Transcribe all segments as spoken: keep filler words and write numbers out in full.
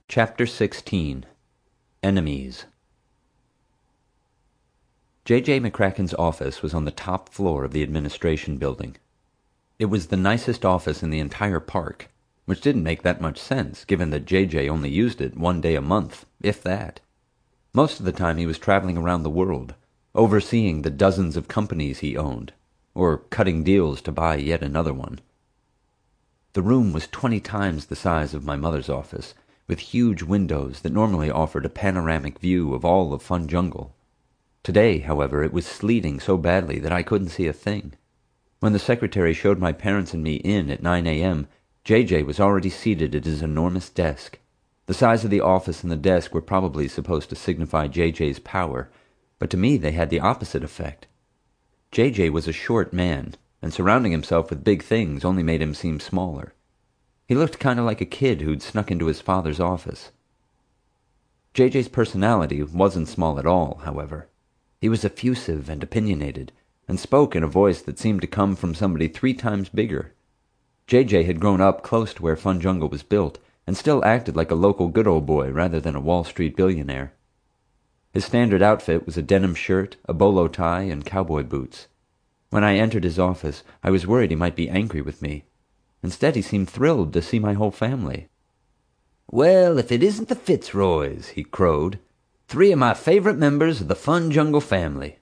Chapter sixteen. Enemies. J J. McCracken's office was on the top floor of the administration building. It was the nicest office in the entire park, which didn't make that much sense, given that J J only used it one day a month, if that. Most of the time he was traveling around the world, overseeing the dozens of companies he owned, or cutting deals to buy yet another one. The room was twenty times the size of my mother's office, with huge windows that normally offered a panoramic view of all of Fun Jungle. Today, however, it was sleeting so badly that I couldn't see a thing. When the secretary showed my parents and me in at nine a.m., J J was already seated at his enormous desk. The size of the office and the desk were probably supposed to signify J J's power, but to me they had the opposite effect. J J was a short man, and surrounding himself with big things only made him seem smaller. He looked kind of like a kid who'd snuck into his father's office. J J's personality wasn't small at all, however. He was effusive and opinionated, and spoke in a voice that seemed to come from somebody three times bigger. J J had grown up close to where Fun Jungle was built, and still acted like a local good old boy rather than a Wall Street billionaire. His standard outfit was a denim shirt, a bolo tie, and cowboy boots. When I entered his office, I was worried he might be angry with me. Instead, he seemed thrilled to see my whole family. "Well, if it isn't the Fitzroys," he crowed. "Three of my favorite members of the Fun Jungle family."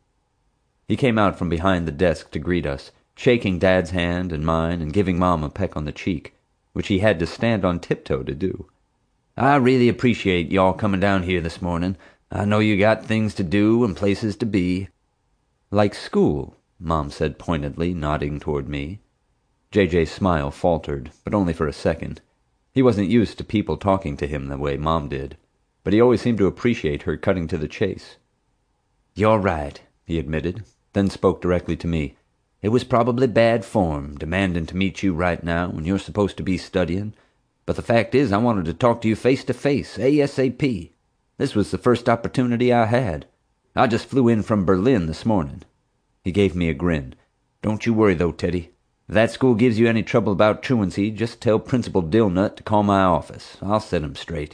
He came out from behind the desk to greet us, shaking Dad's hand and mine and giving Mom a peck on the cheek, which he had to stand on tiptoe to do. "I really appreciate y'all coming down here this morning. I know you got things to do and places to be." "Like school," Mom said pointedly, nodding toward me. J J's smile faltered, but only for a second. He wasn't used to people talking to him the way Mom did, but he always seemed to appreciate her cutting to the chase. "You're right," he admitted, then spoke directly to me. "It was probably bad form, demanding to meet you right now when you're supposed to be studying, but the fact is I wanted to talk to you face to face, ASAP. This was the first opportunity I had. I just flew in from Berlin this morning." He gave me a grin. "Don't you worry though, Teddy. If that school gives you any trouble about truancy, just tell Principal Dillnut to call my office. I'll set him straight."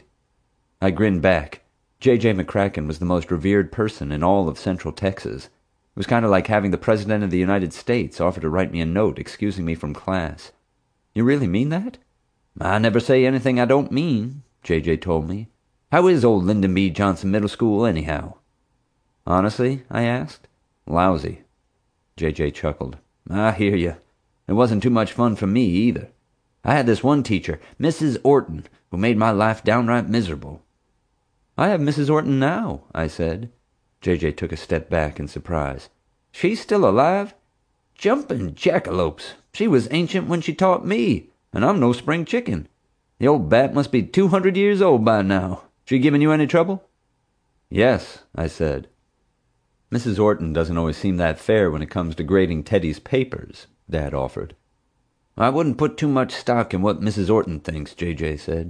I grinned back. J J. McCracken was the most revered person in all of Central Texas. It was kind of like having the President of the United States offer to write me a note excusing me from class. "You really mean that?" "I never say anything I don't mean," J J told me. "How is old Lyndon B. Johnson Middle School, anyhow?" "Honestly?" I asked. "Lousy." J J chuckled. "I hear you. It wasn't too much fun for me, either. I had this one teacher, Missus Orton, who made my life downright miserable." "I have Missus Orton now," I said. J J took a step back in surprise. "She's still alive?" "Jumping jackalopes. She was ancient when she taught me, and I'm no spring chicken. The old bat must be two hundred years old by now. She giving you any trouble?" "Yes," I said. "Missus Orton doesn't always seem that fair when it comes to grading Teddy's papers," Dad offered. "I wouldn't put too much stock in what Missus Orton thinks," J J said.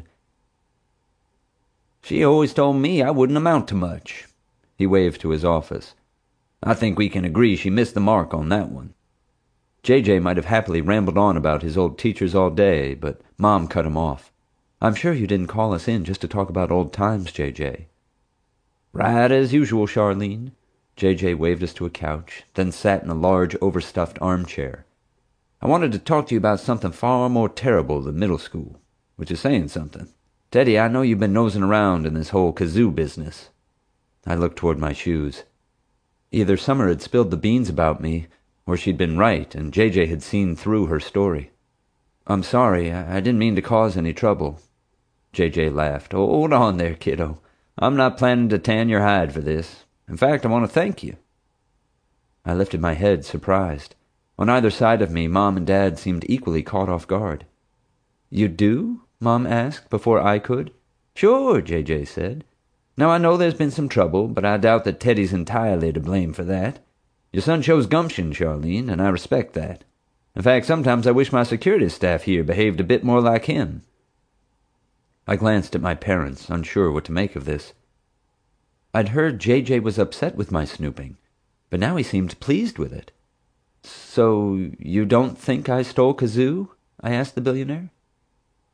"She always told me I wouldn't amount to much." He waved to his office. "I think we can agree she missed the mark on that one." J J might have happily rambled on about his old teachers all day, but Mom cut him off. "I'm sure you didn't call us in just to talk about old times, J J." "Right as usual, Charlene." J J waved us to a couch, then sat in a large, overstuffed armchair. "I wanted to talk to you about something far more terrible than middle school, which is saying something. Teddy, I know you've been nosing around in this whole kazoo business." I looked toward my shoes. Either Summer had spilled the beans about me, or she'd been right, and J J had seen through her story. "I'm sorry, I didn't mean to cause any trouble." J J laughed. "Oh, hold on there, kiddo. I'm not planning to tan your hide for this. In fact, I want to thank you." I lifted my head, surprised. On either side of me, Mom and Dad seemed equally caught off guard. "You do?" Mom asked before I could. "Sure," J J said. "Now I know there's been some trouble, but I doubt that Teddy's entirely to blame for that. Your son shows gumption, Charlene, and I respect that. In fact, sometimes I wish my security staff here behaved a bit more like him." I glanced at my parents, unsure what to make of this. I'd heard J J was upset with my snooping, but now he seemed pleased with it. "So you don't think I stole Kazoo?" I asked the billionaire.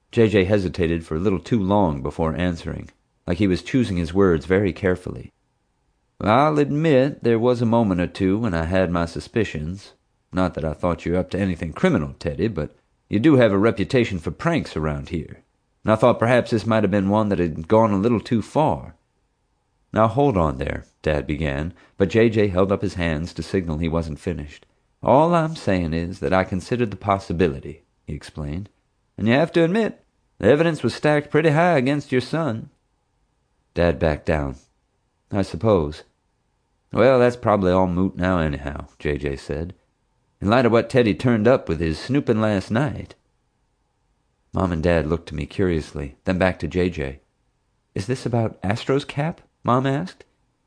J J hesitated for a little too long before answering, like he was choosing his words very carefully. "I'll admit there was a moment or two when I had my suspicions. Not that I thought you were up to anything criminal, Teddy, but you do have a reputation for pranks around here, and I thought perhaps this might have been one that had gone a little too far." "Now hold on there," Dad began, but J J held up his hands to signal he wasn't finished. "All I'm saying is that I considered the possibility," he explained. "And you have to admit, the evidence was stacked pretty high against your son." Dad backed down. "I suppose." "Well, that's probably all moot now anyhow," J J said, "in light of what Teddy turned up with his snooping last night." Mom and Dad looked to me curiously, then back to J J. "Is this about Astro's cap?" Mom asked.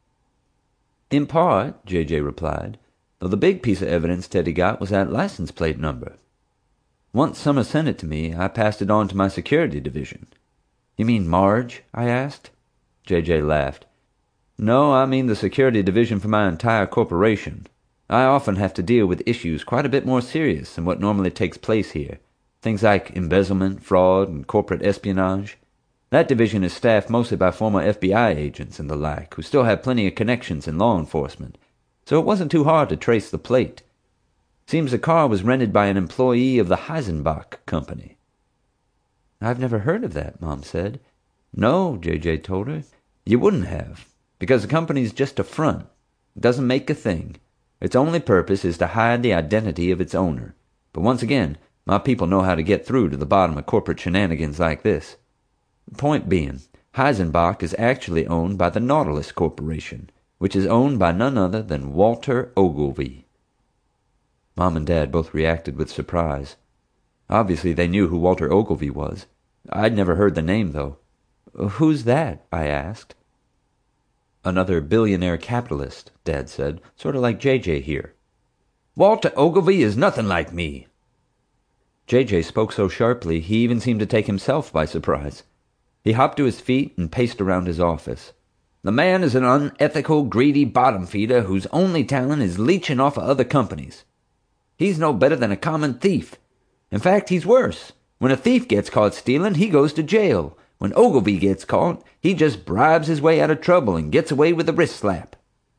"In part," J J replied, "though the big piece of evidence Teddy got was that license plate number. Once Summer sent it to me, I passed it on to my security division." "You mean Marge?" I asked. J J laughed. "No, I mean the security division for my entire corporation. I often have to deal with issues quite a bit more serious than what normally takes place here. Things like embezzlement, fraud, and corporate espionage. That division is staffed mostly by former F B I agents and the like, who still have plenty of connections in law enforcement, so it wasn't too hard to trace the plate. Seems the car was rented by an employee of the Heisenbach Company." "I've never heard of that," Mom said. "No," J J told her. "You wouldn't have, because the company's just a front. It doesn't make a thing. Its only purpose is to hide the identity of its owner. But once again, my people know how to get through to the bottom of corporate shenanigans like this. Point being, Heisenbach is actually owned by the Nautilus Corporation, which is owned by none other than Walter Ogilvy." Mom and Dad both reacted with surprise. Obviously they knew who Walter Ogilvy was. I'd never heard the name, though. "Who's that?" I asked. "Another billionaire capitalist," Dad said, "sort of like J J here." "Walter Ogilvy is nothing like me." J J spoke so sharply he even seemed to take himself by surprise. He hopped to his feet and paced around his office. "The man is an unethical, greedy bottom feeder whose only talent is leeching off of other companies. He's no better than a common thief. In fact, he's worse. When a thief gets caught stealing, he goes to jail. When Ogilvy gets caught, he just bribes his way out of trouble and gets away with a wrist slap."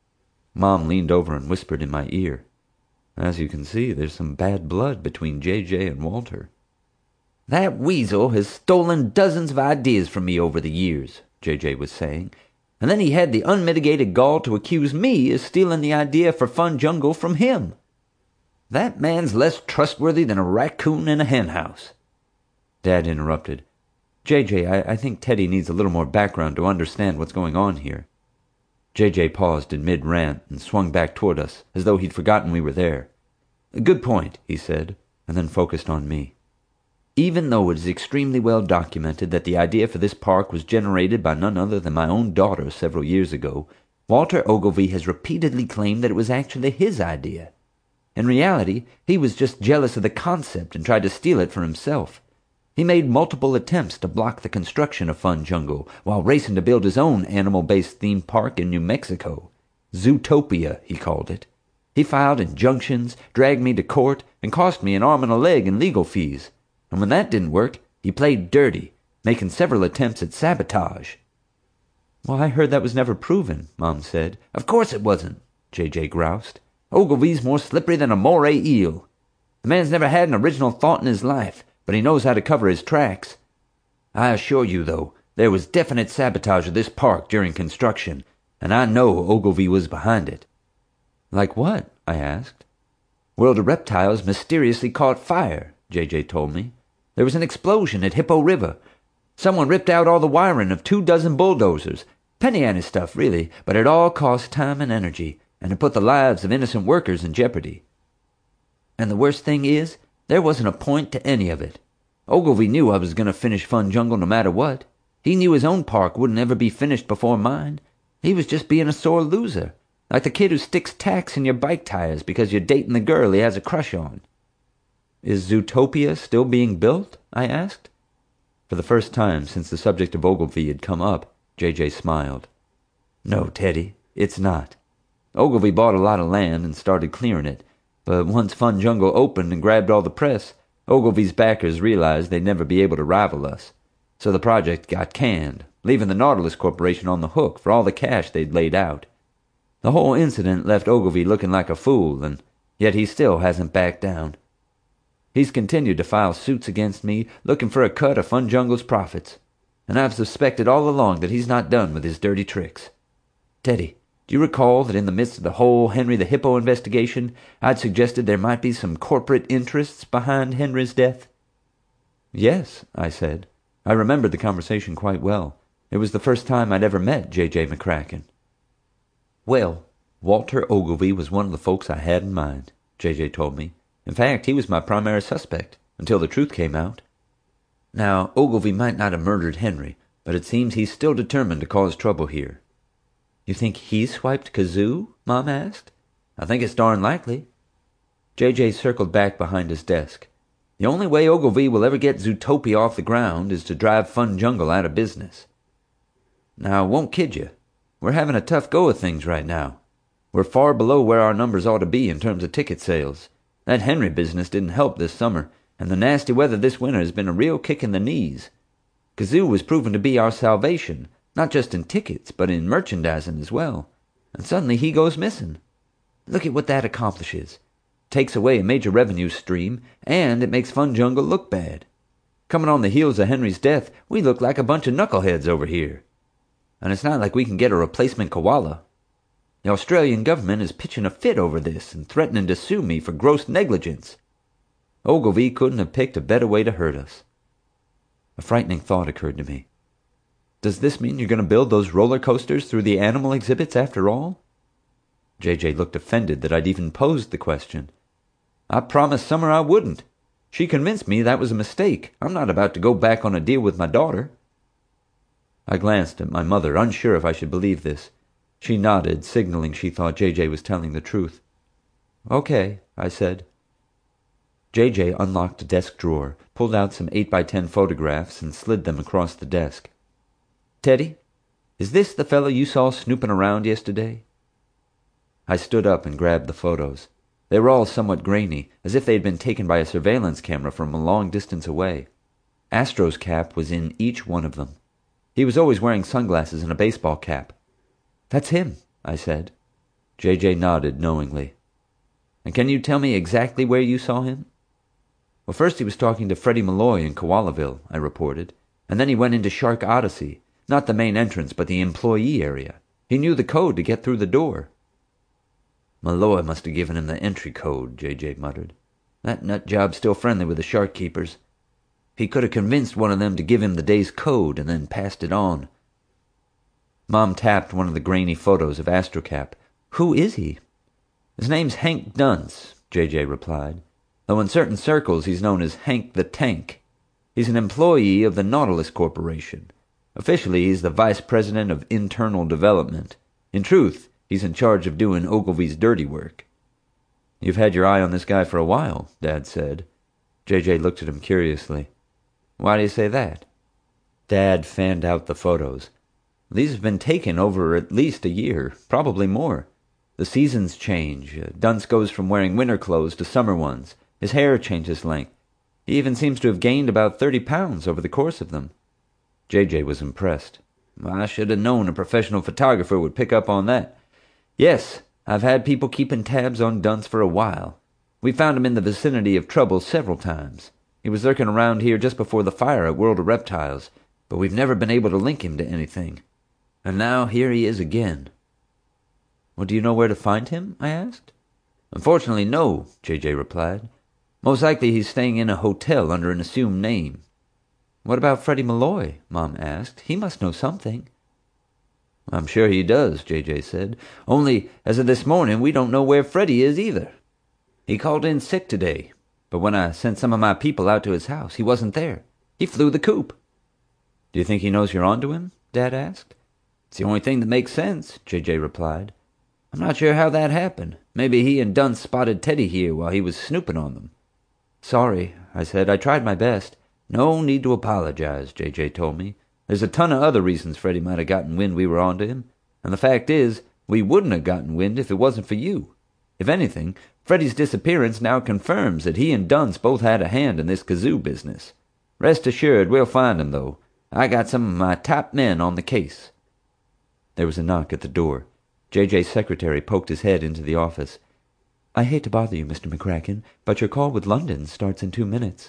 Mom leaned over and whispered in my ear. "As you can see, there's some bad blood between J J and Walter." "That weasel has stolen dozens of ideas from me over the years," J J was saying, "and then he had the unmitigated gall to accuse me of stealing the idea for Fun Jungle from him. That man's less trustworthy than a raccoon in a henhouse." Dad interrupted. J J, I, I think Teddy needs a little more background to understand what's going on here." J J paused in mid-rant and swung back toward us, as though he'd forgotten we were there. "Good point," he said, and then focused on me. "Even though it is extremely well documented that the idea for this park was generated by none other than my own daughter several years ago, Walter Ogilvy has repeatedly claimed that it was actually his idea. In reality, he was just jealous of the concept and tried to steal it for himself. He made multiple attempts to block the construction of Fun Jungle while racing to build his own animal-based theme park in New Mexico. Zootopia, he called it. He filed injunctions, dragged me to court, and cost me an arm and a leg in legal fees. And when that didn't work, he played dirty, making several attempts at sabotage." "Well, I heard that was never proven," Mom said. "Of course it wasn't," J J groused. "Ogilvy's more slippery than a moray eel. The man's never had an original thought in his life, but he knows how to cover his tracks. I assure you, though, there was definite sabotage of this park during construction, and I know Ogilvy was behind it." "Like what?" I asked. "World of Reptiles mysteriously caught fire," J J told me. "There was an explosion at Hippo River. Someone ripped out all the wiring of two dozen bulldozers. Penny-ante stuff, really, but it all cost time and energy, and it put the lives of innocent workers in jeopardy. And the worst thing is, there wasn't a point to any of it. Ogilvy knew I was going to finish Fun Jungle no matter what. He knew his own park wouldn't ever be finished before mine. He was just being a sore loser, like the kid who sticks tacks in your bike tires because you're dating the girl he has a crush on." "Is Zootopia still being built?" I asked. For the first time since the subject of Ogilvy had come up, J J smiled. "No, Teddy, it's not. Ogilvy bought a lot of land and started clearing it, but once Fun Jungle opened and grabbed all the press, Ogilvy's backers realized they'd never be able to rival us, so the project got canned, leaving the Nautilus Corporation on the hook for all the cash they'd laid out. The whole incident left Ogilvy looking like a fool, and yet he still hasn't backed down. He's continued to file suits against me, looking for a cut of Fun Jungle's profits, and I've suspected all along that he's not done with his dirty tricks. Teddy, do you recall that in the midst of the whole Henry the Hippo investigation, I'd suggested there might be some corporate interests behind Henry's death? Yes, I said. I remembered the conversation quite well. It was the first time I'd ever met J J McCracken. Well, Walter Ogilvy was one of the folks I had in mind, J J told me. In fact, he was my primary suspect, until the truth came out. Now, Ogilvy might not have murdered Henry, but it seems he's still determined to cause trouble here. You think he swiped Kazoo? Mom asked. I think it's darn likely. J J circled back behind his desk. The only way Ogilvy will ever get Zootopia off the ground is to drive Fun Jungle out of business. Now, I won't kid you. We're having a tough go of things right now. We're far below where our numbers ought to be in terms of ticket sales. That Henry business didn't help this summer, and the nasty weather this winter has been a real kick in the knees. Kazoo was proven to be our salvation, not just in tickets, but in merchandising as well. And suddenly he goes missing. Look at what that accomplishes. Takes away a major revenue stream, and it makes Fun Jungle look bad. Coming on the heels of Henry's death, we look like a bunch of knuckleheads over here. And it's not like we can get a replacement koala. The Australian government is pitching a fit over this and threatening to sue me for gross negligence. Ogilvy couldn't have picked a better way to hurt us. A frightening thought occurred to me. Does this mean you're going to build those roller coasters through the animal exhibits after all? J J looked offended that I'd even posed the question. I promised Summer I wouldn't. She convinced me that was a mistake. I'm not about to go back on a deal with my daughter. I glanced at my mother, unsure if I should believe this. She nodded, signaling she thought J J was telling the truth. Okay, I said. J J unlocked a desk drawer, pulled out some eight by ten photographs, and slid them across the desk. Teddy, is this the fellow you saw snooping around yesterday? I stood up and grabbed the photos. They were all somewhat grainy, as if they had been taken by a surveillance camera from a long distance away. Astro's cap was in each one of them. He was always wearing sunglasses and a baseball cap. That's him, I said. J J nodded knowingly. And can you tell me exactly where you saw him? Well, first he was talking to Freddie Malloy in Koalaville, I reported, and then he went into Shark Odyssey, not the main entrance, but the employee area. He knew the code to get through the door. Malloy must have given him the entry code, J J muttered. That nut job's still friendly with the shark keepers. He could have convinced one of them to give him the day's code and then passed it on. Mom tapped one of the grainy photos of Astrocap. Who is he? His name's Hank Dunce, J J replied, though in certain circles he's known as Hank the Tank. He's an employee of the Nautilus Corporation. Officially, he's the Vice President of Internal Development. In truth, he's in charge of doing Ogilvy's dirty work. You've had your eye on this guy for a while, Dad said. J J looked at him curiously. Why do you say that? Dad fanned out the photos. These have been taken over at least a year, probably more. The seasons change. Dunce goes from wearing winter clothes to summer ones. His hair changes length. He even seems to have gained about thirty pounds over the course of them. J J was impressed. I should have known a professional photographer would pick up on that. Yes, I've had people keeping tabs on Dunce for a while. We found him in the vicinity of trouble several times. He was lurking around here just before the fire at World of Reptiles, but we've never been able to link him to anything. And now here he is again. Well, do you know where to find him? I asked. Unfortunately, no, J J replied. Most likely he's staying in a hotel under an assumed name. What about Freddie Malloy? Mom asked. He must know something. I'm sure he does, J J said. Only, as of this morning, we don't know where Freddie is either. He called in sick today, but when I sent some of my people out to his house, he wasn't there. He flew the coop. Do you think he knows you're onto him? Dad asked. It's the only thing that makes sense, J J replied. I'm not sure how that happened. Maybe he and Dunce spotted Teddy here while he was snooping on them. Sorry, I said. I tried my best. No need to apologize, J J told me. There's a ton of other reasons Freddie might have gotten wind we were onto him, and the fact is, we wouldn't have gotten wind if it wasn't for you. If anything, Freddie's disappearance now confirms that he and Dunce both had a hand in this kazoo business. Rest assured we'll find him, though. I got some of my top men on the case." There was a knock at the door. J J's secretary poked his head into the office. "I hate to bother you, Mister McCracken, but your call with London starts in two minutes.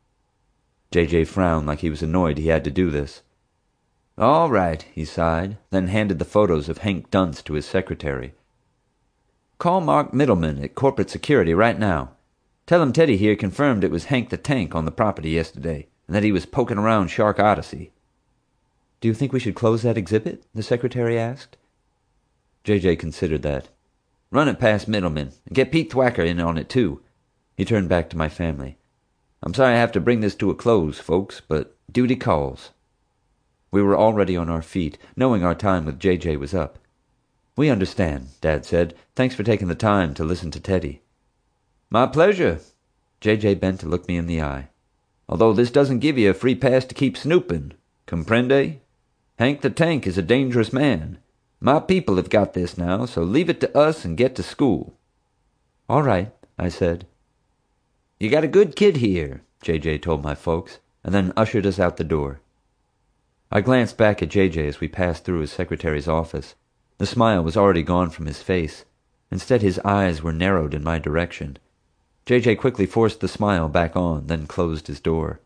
J J frowned like he was annoyed he had to do this. "All right," he sighed, then handed the photos of Hank Dunce to his secretary. "Call Mark Middleman at Corporate Security right now. Tell him Teddy here confirmed it was Hank the Tank on the property yesterday, and that he was poking around Shark Odyssey." "Do you think we should close that exhibit?" the secretary asked. J J considered that. "Run it past Middleman, and get Pete Thwacker in on it, too." He turned back to my family. "I'm sorry I have to bring this to a close, folks, but duty calls." We were already on our feet, knowing our time with J J was up. "We understand," Dad said. "Thanks for taking the time to listen to Teddy." "My pleasure." J J bent to look me in the eye. "Although this doesn't give you a free pass to keep snooping. Comprende? Hank the Tank is a dangerous man. My people have got this now, so leave it to us and get to school." "All right," I said. "You got a good kid here," J J told my folks, and then ushered us out the door. I glanced back at J J as we passed through his secretary's office. The smile was already gone from his face. Instead, his eyes were narrowed in my direction. J J quickly forced the smile back on, then closed his door.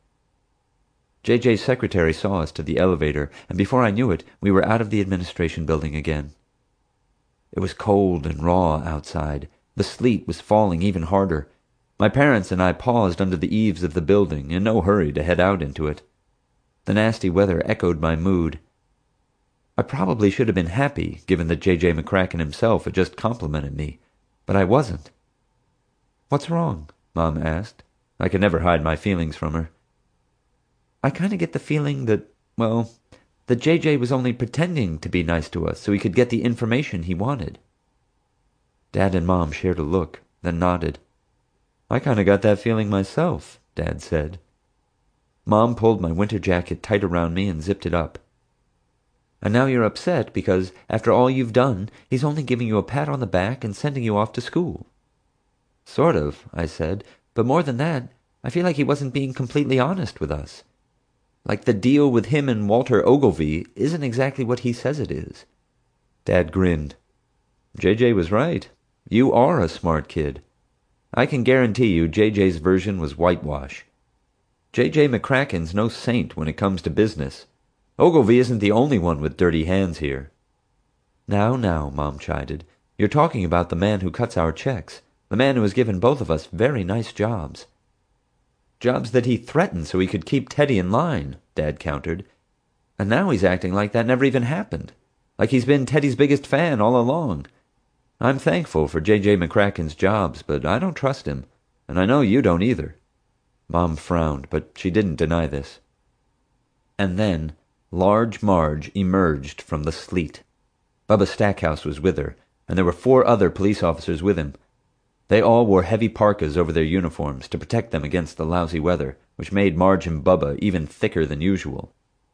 J J's secretary saw us to the elevator, and before I knew it, we were out of the administration building again. It was cold and raw outside. The sleet was falling even harder. My parents and I paused under the eaves of the building, in no hurry to head out into it. The nasty weather echoed my mood. I probably should have been happy, given that J J McCracken himself had just complimented me, but I wasn't. "What's wrong?" Mom asked. I could never hide my feelings from her. "I kind of get the feeling that, well, that J J was only pretending to be nice to us so he could get the information he wanted." Dad and Mom shared a look, then nodded. "I kind of got that feeling myself," Dad said. Mom pulled my winter jacket tight around me and zipped it up. "And now you're upset because, after all you've done, he's only giving you a pat on the back and sending you off to school." "Sort of," I said, "but more than that, I feel like he wasn't being completely honest with us. Like the deal with him and Walter Ogilvy isn't exactly what he says it is." Dad grinned. "J J was right. You are a smart kid. I can guarantee you J J's version was whitewash. J J McCracken's no saint when it comes to business. Ogilvy isn't the only one with dirty hands here." "Now, now," Mom chided. "You're talking about the man who cuts our checks, the man who has given both of us very nice jobs." "Jobs that he threatened so he could keep Teddy in line," Dad countered. "And now he's acting like that never even happened, like he's been Teddy's biggest fan all along. I'm thankful for J J McCracken's jobs, but I don't trust him, and I know you don't either." Mom frowned, but she didn't deny this. And then Large Marge emerged from the sleet. Bubba Stackhouse was with her, and there were four other police officers with him. They all wore heavy parkas over their uniforms to protect them against the lousy weather, which made Marge and Bubba even thicker than usual.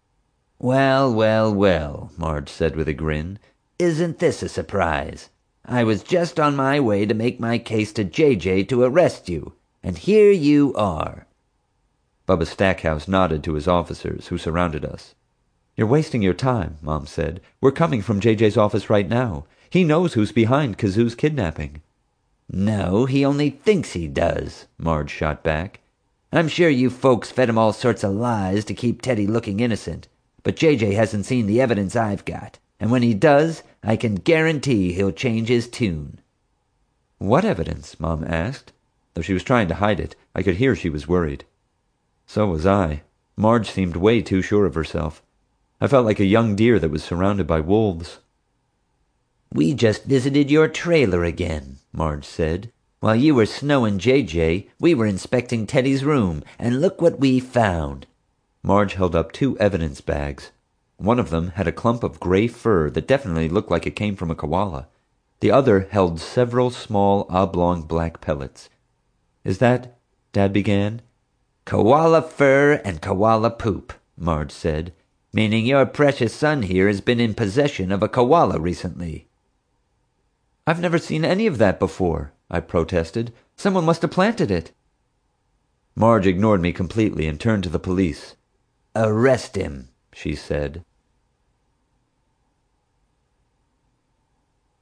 "Well, well, well," Marge said with a grin. "Isn't this a surprise? I was just on my way to make my case to J J to arrest you, and here you are." Bubba Stackhouse nodded to his officers, who surrounded us. "You're wasting your time," Mom said. "We're coming from J J's office right now. He knows who's behind Kazoo's kidnapping." "No, he only thinks he does," Marge shot back. "I'm sure you folks fed him all sorts of lies to keep Teddy looking innocent, but J J hasn't seen the evidence I've got, and when he does, I can guarantee he'll change his tune." "What evidence?" Mom asked. Though she was trying to hide it, I could hear she was worried. So was I. Marge seemed way too sure of herself. I felt like a young deer that was surrounded by wolves. "We just visited your trailer again," Marge said. "While you were snowing J J, we were inspecting Teddy's room, and look what we found." Marge held up two evidence bags. One of them had a clump of gray fur that definitely looked like it came from a koala. The other held several small oblong black pellets. "Is that—" Dad began. "Koala fur and koala poop," Marge said, "meaning your precious son here has been in possession of a koala recently." "I've never seen any of that before," I protested. "Someone must have planted it." Marge ignored me completely and turned to the police. "Arrest him," she said.